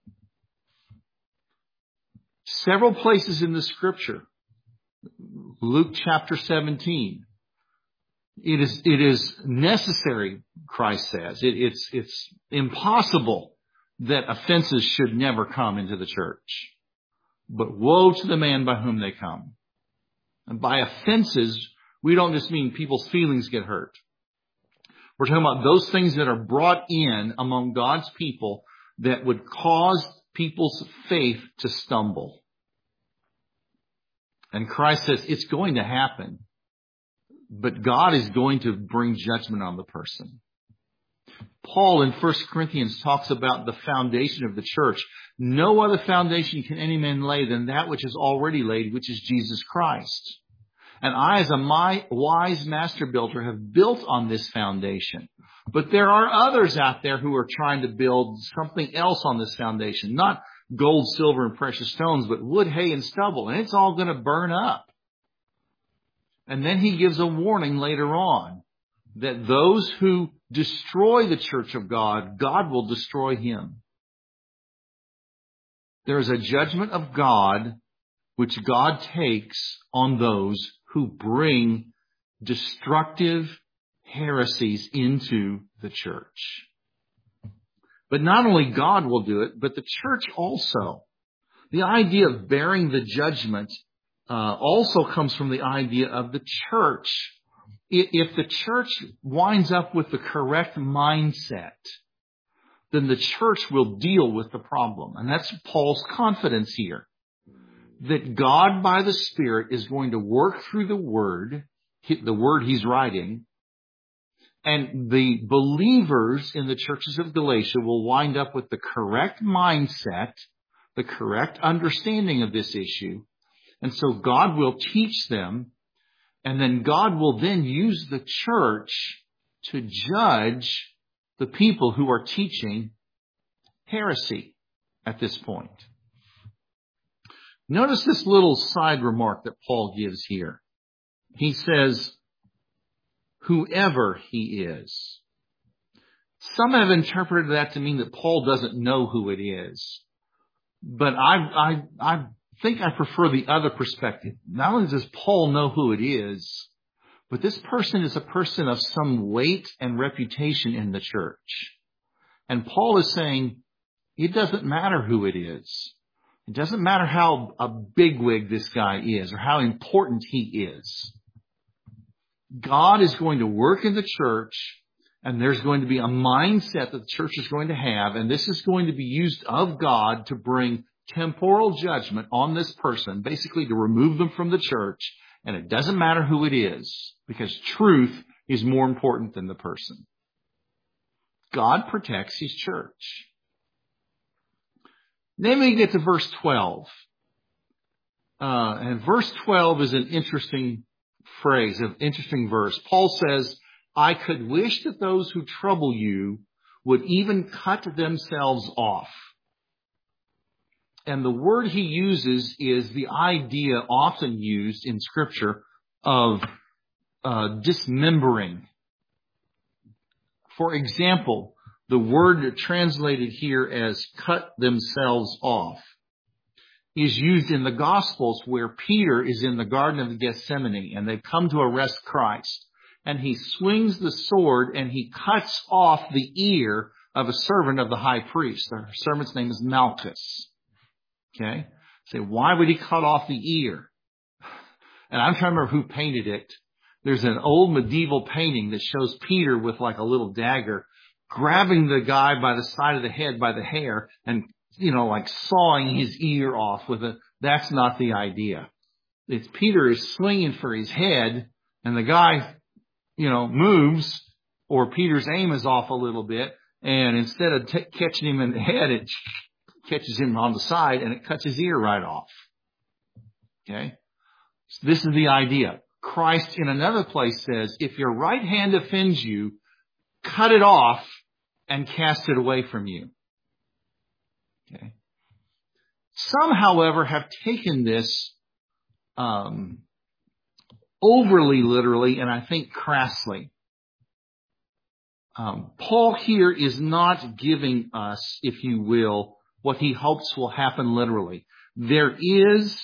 Several places in the Scripture, Luke chapter seventeen, It is, it is necessary, Christ says. It, it's, it's impossible that offenses should never come into the church. But woe to the man by whom they come. And by offenses, we don't just mean people's feelings get hurt. We're talking about those things that are brought in among God's people that would cause people's faith to stumble. And Christ says it's going to happen, but God is going to bring judgment on the person. Paul in First Corinthians talks about the foundation of the church. No other foundation can any man lay than that which is already laid, which is Jesus Christ. And I, as a my, wise master builder, have built on this foundation. But there are others out there who are trying to build something else on this foundation. Not gold, silver, and precious stones, but wood, hay, and stubble. And it's all going to burn up. And then he gives a warning later on that those who destroy the church of God, God will destroy him. There is a judgment of God which God takes on those who bring destructive heresies into the church. But not only God will do it, but the church also. The idea of bearing the judgment uh, also comes from the idea of the church. If the church winds up with the correct mindset, then the church will deal with the problem. And that's Paul's confidence here. That God by the Spirit is going to work through the Word, the Word he's writing, and the believers in the churches of Galatia will wind up with the correct mindset, the correct understanding of this issue. And so God will teach them, and then God will then use the church to judge the people who are teaching heresy at this point. Notice this little side remark that Paul gives here. He says, whoever he is. Some have interpreted that to mean that Paul doesn't know who it is. But I, I, I think I prefer the other perspective. Not only does Paul know who it is, but this person is a person of some weight and reputation in the church. And Paul is saying, it doesn't matter who it is. It doesn't matter how a bigwig this guy is or how important he is. God is going to work in the church, and there's going to be a mindset that the church is going to have, and this is going to be used of God to bring temporal judgment on this person, basically to remove them from the church. And it doesn't matter who it is, because truth is more important than the person. God protects his church. Then we get to verse twelve. Uh, and verse twelve is an interesting phrase, an interesting verse. Paul says, I could wish that those who trouble you would even cut themselves off. And the word he uses is the idea often used in Scripture of uh, dismembering. For example, the word translated here as cut themselves off is used in the Gospels where Peter is in the Garden of Gethsemane and they've come to arrest Christ. And he swings the sword and he cuts off the ear of a servant of the high priest. The servant's name is Malchus. Okay? Say, why would he cut off the ear? And I'm trying to remember who painted it. There's an old medieval painting that shows Peter with like a little dagger grabbing the guy by the side of the head by the hair and, you know, like sawing his ear off with it. That's not the idea. It's Peter is swinging for his head and the guy, you know, moves, or Peter's aim is off a little bit, and instead of t- catching him in the head, it catches him on the side and it cuts his ear right off. Okay? So this is the idea. Christ in another place says, if your right hand offends you, cut it off and cast it away from you. Okay. Some, however, have taken this um, overly literally and I think crassly. Um, Paul here is not giving us, if you will, what he hopes will happen literally. There is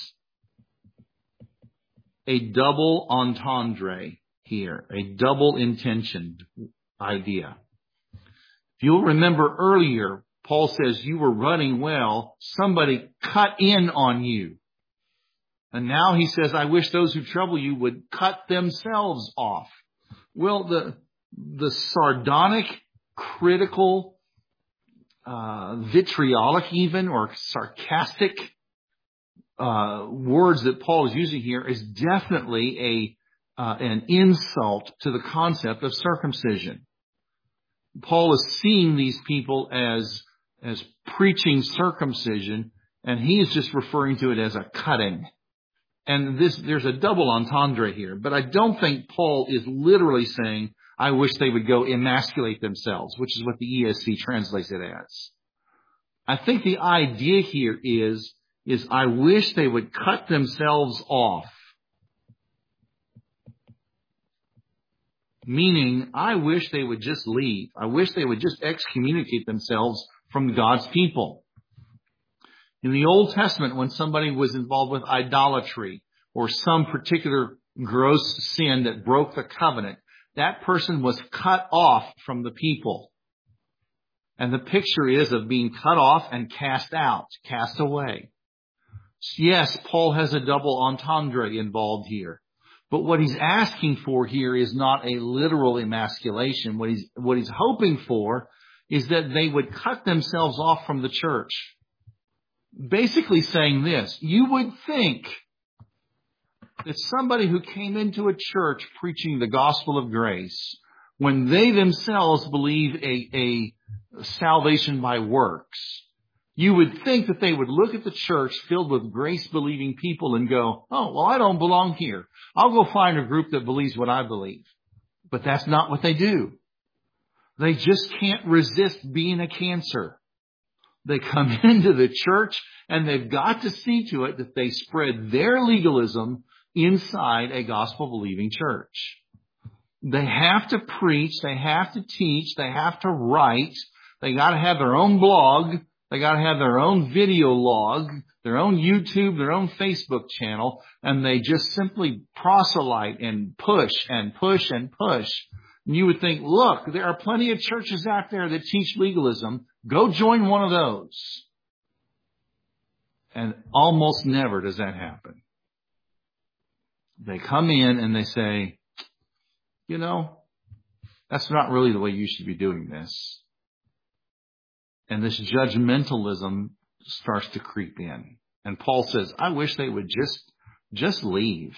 a double entendre here, a double intentioned idea. If you'll remember earlier, Paul says you were running well, somebody cut in on you. And now he says, I wish those who trouble you would cut themselves off. Well, the, the sardonic, critical, uh, vitriolic even, or sarcastic, uh, words that Paul is using here is definitely a, uh, an insult to the concept of circumcision. Paul is seeing these people as, as preaching circumcision, and he is just referring to it as a cutting. And this, there's a double entendre here, but I don't think Paul is literally saying, I wish they would go emasculate themselves, which is what the E S V translates it as. I think the idea here is, is I wish they would cut themselves off. Meaning, I wish they would just leave. I wish they would just excommunicate themselves from God's people. In the Old Testament, when somebody was involved with idolatry or some particular gross sin that broke the covenant, that person was cut off from the people. And the picture is of being cut off and cast out, cast away. Yes, Paul has a double entendre involved here. But what he's asking for here is not a literal emasculation. What he's, what he's hoping for is that they would cut themselves off from the church. Basically saying this, you would think that somebody who came into a church preaching the gospel of grace, when they themselves believe a, a salvation by works, you would think that they would look at the church filled with grace-believing people and go, oh, well, I don't belong here. I'll go find a group that believes what I believe. But that's not what they do. They just can't resist being a cancer. They come into the church and they've got to see to it that they spread their legalism inside a gospel-believing church. They have to preach. They have to teach. They have to write. They got to have their own blog. They got to have their own video log, their own YouTube, their own Facebook channel, and they just simply proselyte and push and push and push. And you would think, look, there are plenty of churches out there that teach legalism. Go join one of those. And almost never does that happen. They come in and they say, you know, that's not really the way you should be doing this. And this judgmentalism starts to creep in. And Paul says, I wish they would just, just leave.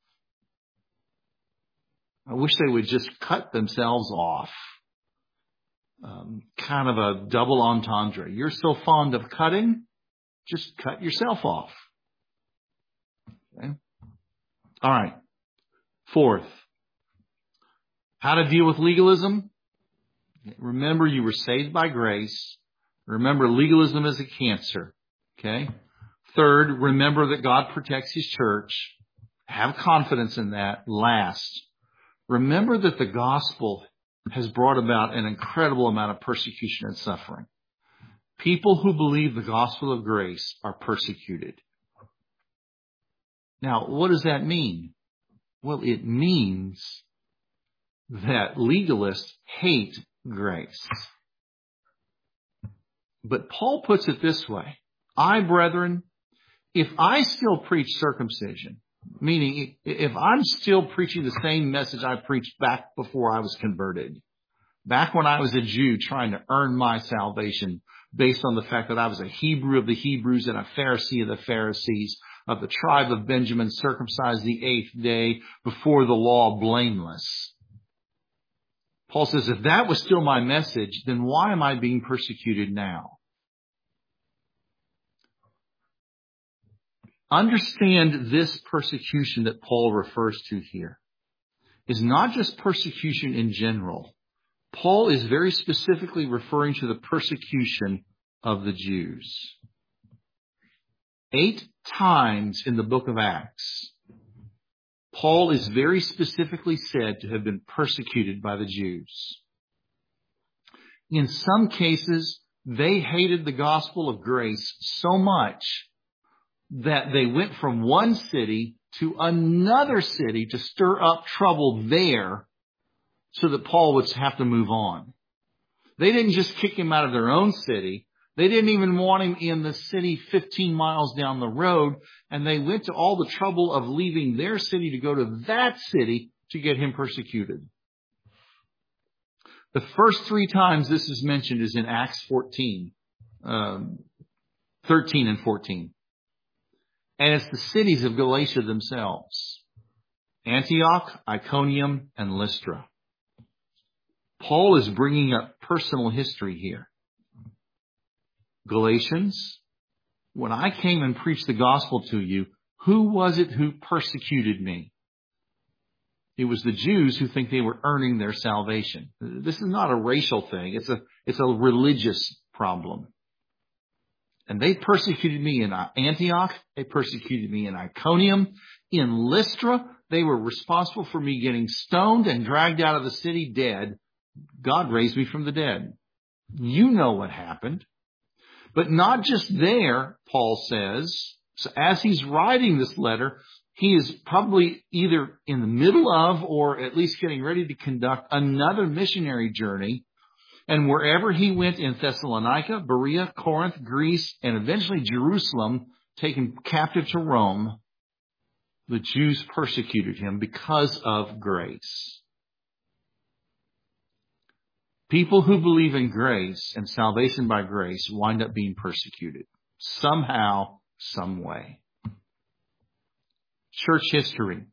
I wish they would just cut themselves off. Um, kind of a double entendre. You're so fond of cutting, just cut yourself off. Okay? All right. Fourth, how to deal with legalism. Remember, you were saved by grace. Remember, legalism is a cancer. Okay. Third, remember that God protects His church. Have confidence in that. Last, remember that the gospel has brought about an incredible amount of persecution and suffering. People who believe the gospel of grace are persecuted. Now, what does that mean? Well, it means that legalists hate grace. But Paul puts it this way. I, brethren, if I still preach circumcision, meaning if I'm still preaching the same message I preached back before I was converted, back when I was a Jew trying to earn my salvation based on the fact that I was a Hebrew of the Hebrews and a Pharisee of the Pharisees, of the tribe of Benjamin, circumcised the eighth day, before the law blameless. Paul says, if that was still my message, then why am I being persecuted now? Understand this persecution that Paul refers to here is not just persecution in general. Paul is very specifically referring to the persecution of the Jews. Eight times in the book of Acts, Paul is very specifically said to have been persecuted by the Jews. In some cases, they hated the gospel of grace so much that they went from one city to another city to stir up trouble there so that Paul would have to move on. They didn't just kick him out of their own city. They didn't even want him in the city fifteen miles down the road, and they went to all the trouble of leaving their city to go to that city to get him persecuted. The first three times this is mentioned is in Acts fourteen, um, thirteen and fourteen. And it's the cities of Galatia themselves. Antioch, Iconium, and Lystra. Paul is bringing up personal history here. Galatians, when I came and preached the gospel to you, who was it who persecuted me? It was the Jews who think they were earning their salvation. This is not a racial thing. It's a, it's a religious problem. And they persecuted me in Antioch. They persecuted me in Iconium. In Lystra, they were responsible for me getting stoned and dragged out of the city dead. God raised me from the dead. You know what happened. But not just there, Paul says. So as he's writing this letter, he is probably either in the middle of or at least getting ready to conduct another missionary journey. And wherever he went in Thessalonica, Berea, Corinth, Greece, and eventually Jerusalem, taken captive to Rome, the Jews persecuted him because of grace. People who believe in grace and salvation by grace wind up being persecuted somehow, some way. Church history.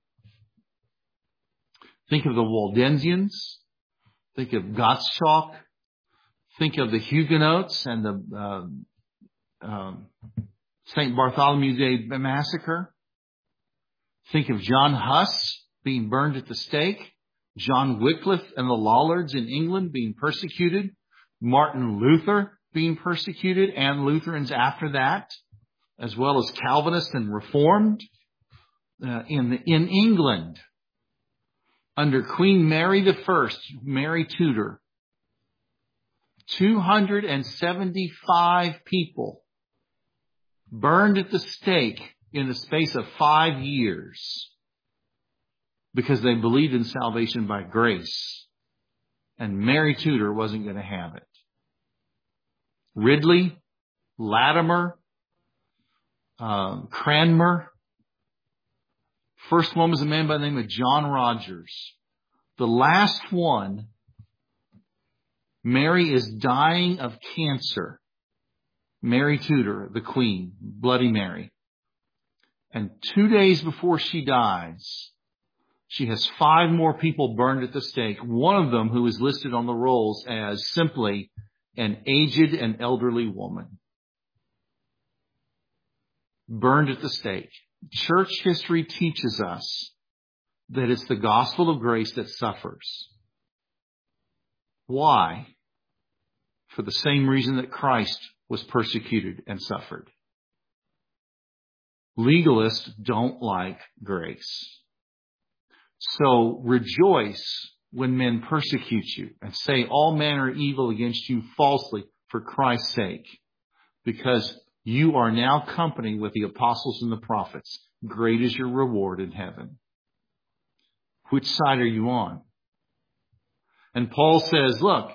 Think of the Waldensians. Think of Gottschalk. Think of the Huguenots and the uh, um, Saint Bartholomew Day massacre. Think of John Huss being burned at the stake. John Wycliffe and the Lollards in England being persecuted. Martin Luther being persecuted, and Lutherans after that, as well as Calvinists and Reformed. Uh, in the, in England, under Queen Mary the First, Mary Tudor, two hundred seventy-five people burned at the stake in the space of five years because they believed in salvation by grace. And Mary Tudor wasn't going to have it. Ridley, Latimer, uh, Cranmer. First one was a man by the name of John Rogers. The last one, Mary is dying of cancer. Mary Tudor, the Queen, Bloody Mary. And two days before she dies, she has five more people burned at the stake. One of them who is listed on the rolls as simply an aged and elderly woman. Burned at the stake. Church history teaches us that it's the gospel of grace that suffers. Why? For the same reason that Christ was persecuted and suffered. Legalists don't like grace. So rejoice when men persecute you and say all manner of evil against you falsely for Christ's sake, because you are now company with the apostles and the prophets. Great is your reward in heaven. Which side are you on? And Paul says, look,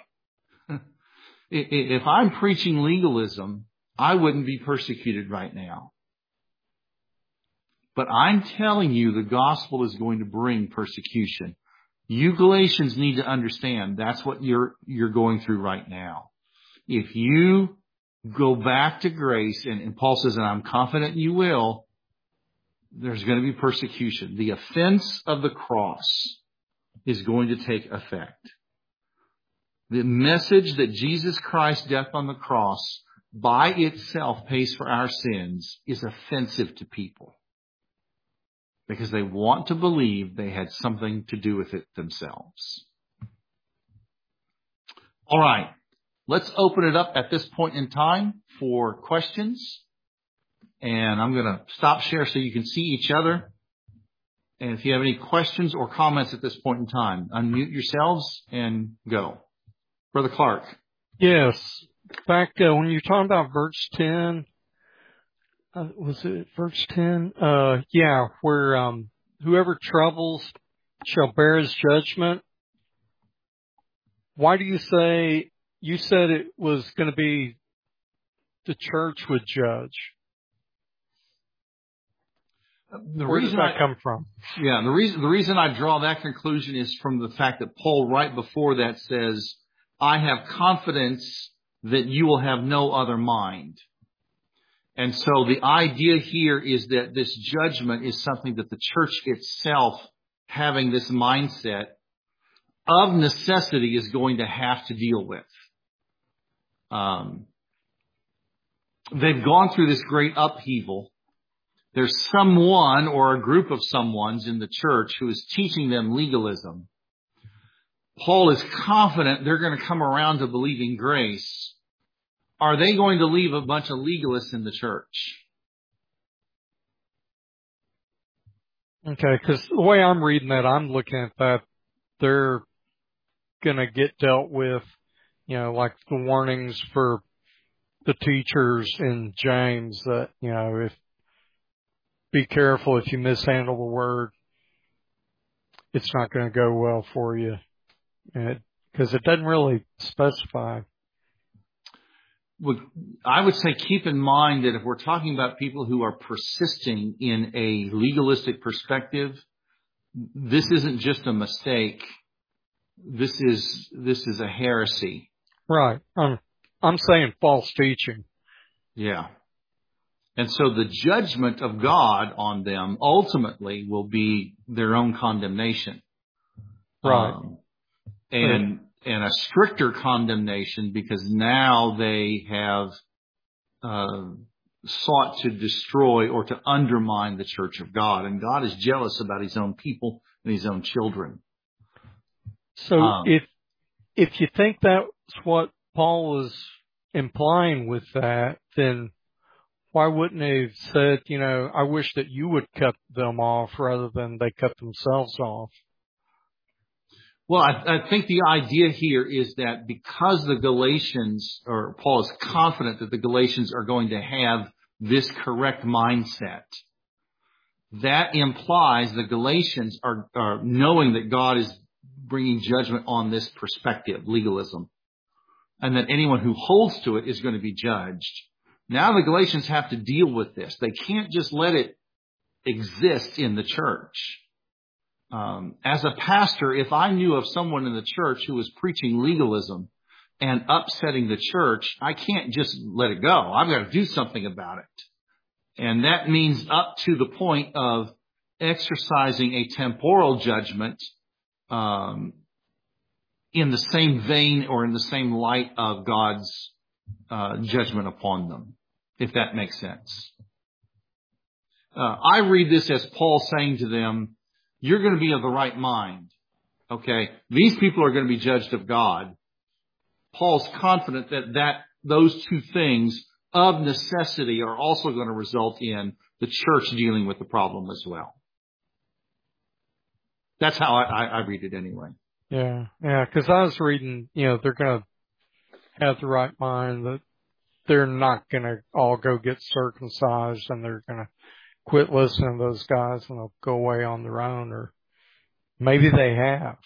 if I'm preaching legalism, I wouldn't be persecuted right now. But I'm telling you the gospel is going to bring persecution. You Galatians need to understand that's what you're, you're going through right now. If you go back to grace, and, and Paul says, and I'm confident you will, there's going to be persecution. The offense of the cross is going to take effect. The message that Jesus Christ's death on the cross by itself pays for our sins is offensive to people because they want to believe they had something to do with it themselves. All right. Let's open it up at this point in time for questions. And I'm going to stop share so you can see each other. And if you have any questions or comments at this point in time, unmute yourselves and go. Brother Clark. Yes. Back uh, when you're talking about verse ten, uh, was it verse ten? Uh, yeah, where um, whoever troubles shall bear his judgment. Why do you say, you said it was going to be the church would judge. The Where does reason that I, come from? Yeah, the reason the reason I draw that conclusion is from the fact that Paul right before that says, I have confidence that you will have no other mind. And so the idea here is that this judgment is something that the church itself, having this mindset of necessity, is going to have to deal with. Um, they've gone through this great upheaval. There's someone or a group of someones in the church who is teaching them legalism. Paul is confident they're going to come around to believing grace. Are they going to leave a bunch of legalists in the church? Okay, because the way I'm reading that, I'm looking at that, they're going to get dealt with, you know, like the warnings for the teachers in James that, you know, if be careful if you mishandle the word, it's not going to go well for you. Because it, it doesn't really specify. Well, I would say keep in mind that if we're talking about people who are persisting in a legalistic perspective, this isn't just a mistake. This is this is a heresy. Right. I'm I'm saying false teaching. Yeah. And so the judgment of God on them ultimately will be their own condemnation. Right. Um, and and a stricter condemnation because now they have uh, sought to destroy or to undermine the church of God. And God is jealous about his own people and his own children. So um, if if you think that's what Paul is implying with that, then why wouldn't he have said, you know, I wish that you would cut them off rather than they cut themselves off? Well, I, I think the idea here is that because the Galatians, or Paul is confident that the Galatians are going to have this correct mindset, that implies the Galatians are, are knowing that God is bringing judgment on this perspective, legalism, and that anyone who holds to it is going to be judged. Now the Galatians have to deal with this. They can't just let it exist in the church. Um, as a pastor, if I knew of someone in the church who was preaching legalism and upsetting the church, I can't just let it go. I've got to do something about it. And that means up to the point of exercising a temporal judgment um, in the same vein or in the same light of God's uh, judgment upon them, if that makes sense. Uh, I read this as Paul saying to them, you're going to be of the right mind. Okay. These people are going to be judged of God. Paul's confident that, that those two things of necessity are also going to result in the church dealing with the problem as well. That's how I, I read it anyway. Yeah. Yeah. Cause I was reading, you know, they're going to have the right mind, that they're not going to all go get circumcised and they're going to quit listening to those guys and they'll go away on their own, or maybe they have.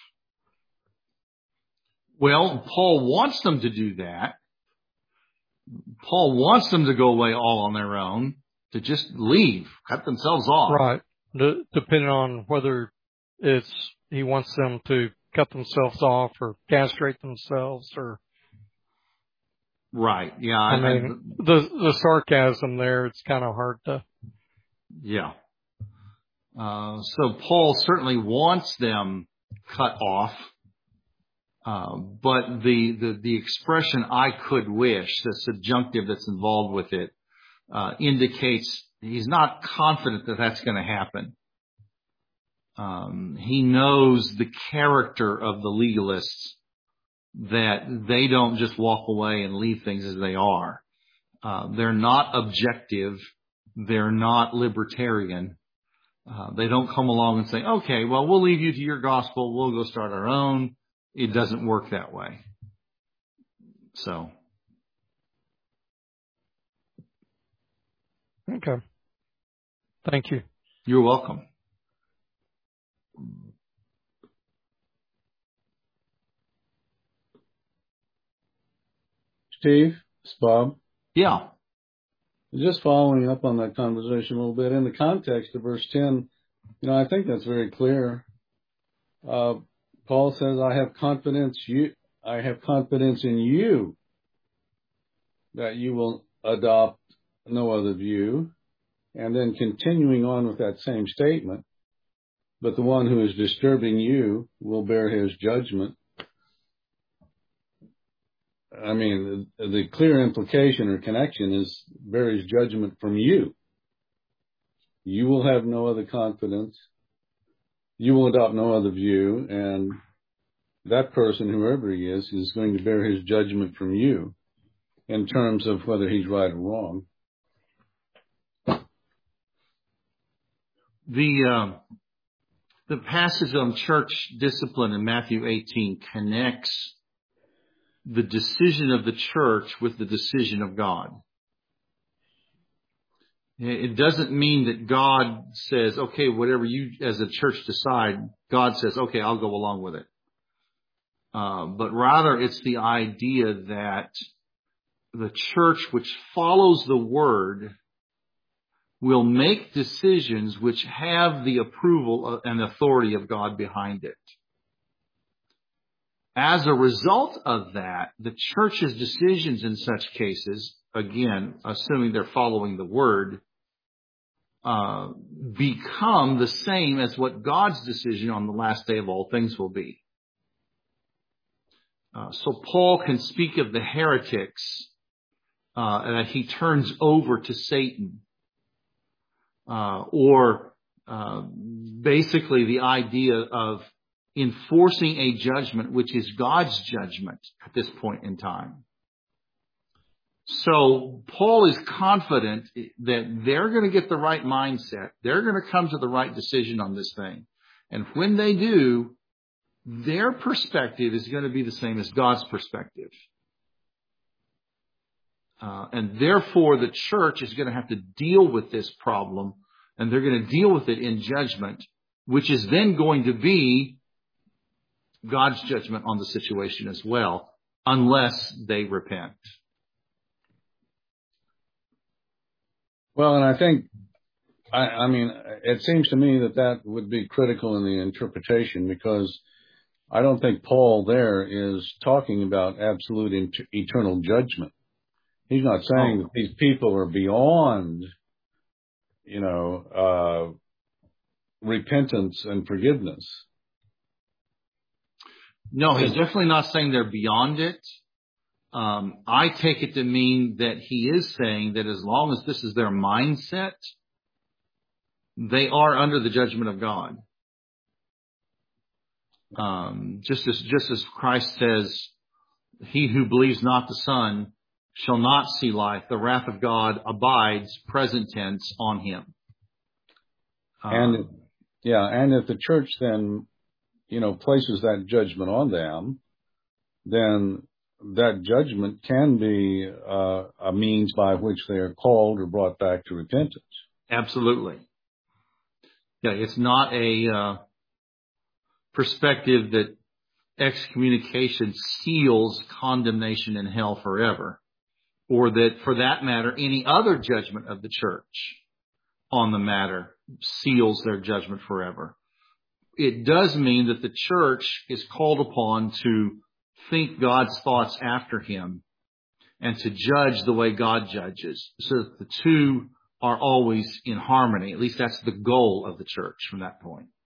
Well, Paul wants them to do that. Paul wants them to go away all on their own, to just leave, cut themselves off. Right. D- depending on whether it's, he wants them to cut themselves off or castrate themselves or. Right. Yeah. I mean, I, the, the sarcasm there, it's kind of hard to. Yeah. Uh, so Paul certainly wants them cut off. Uh, but the, the, the expression I could wish, the subjunctive that's involved with it, uh, indicates he's not confident that that's going to happen. Um, he knows the character of the legalists, that they don't just walk away and leave things as they are. Uh, they're not objective. They're not libertarian. Uh, they don't come along and say, okay, well, we'll leave you to your gospel. We'll go start our own. It doesn't work that way. So. Okay. Thank you. You're welcome. Steve, it's Bob. Yeah. Just following up on that conversation a little bit, in the context of verse ten, you know, I think that's very clear. Uh, Paul says, I have confidence you, I have confidence in you that you will adopt no other view. And then continuing on with that same statement, but the one who is disturbing you will bear his judgment. I mean, the, the clear implication or connection is bear his judgment from you. You will have no other confidence. You will adopt no other view. And that person, whoever he is, is going to bear his judgment from you in terms of whether he's right or wrong. The, um, the passage on church discipline in Matthew eighteen connects the decision of the church with the decision of God. It doesn't mean that God says, okay, whatever you as a church decide, God says, okay, I'll go along with it. Uh, but rather it's the idea that the church which follows the word will make decisions which have the approval and authority of God behind it. As a result of that, the church's decisions in such cases, again, assuming they're following the word, uh, become the same as what God's decision on the last day of all things will be. Uh, so Paul can speak of the heretics uh, that he turns over to Satan, uh, or uh, basically the idea of enforcing a judgment which is God's judgment at this point in time. So Paul is confident that they're going to get the right mindset. They're going to come to the right decision on this thing. And when they do, their perspective is going to be the same as God's perspective. Uh, and therefore the church is going to have to deal with this problem, and they're going to deal with it in judgment, which is then going to be God's judgment on the situation as well, unless they repent. Well, and I think, I, I mean, it seems to me that that would be critical in the interpretation, because I don't think Paul there is talking about absolute inter- eternal judgment. He's not saying that these people are beyond, you know, uh, repentance and forgiveness. No, he's definitely not saying they're beyond it. Um, I take it to mean that he is saying that as long as this is their mindset, they are under the judgment of God. Um, just as, just as Christ says, he who believes not the Son shall not see life. The wrath of God abides, present tense, on him. Um, and, yeah, and if the church then, you know, places that judgment on them, then that judgment can be uh, a means by which they are called or brought back to repentance. Absolutely. Yeah, it's not a uh, perspective that excommunication seals condemnation in hell forever, or that, for that matter, any other judgment of the church on the matter seals their judgment forever. It does mean that the church is called upon to think God's thoughts after him and to judge the way God judges, so that the two are always in harmony. At least that's the goal of the church from that point.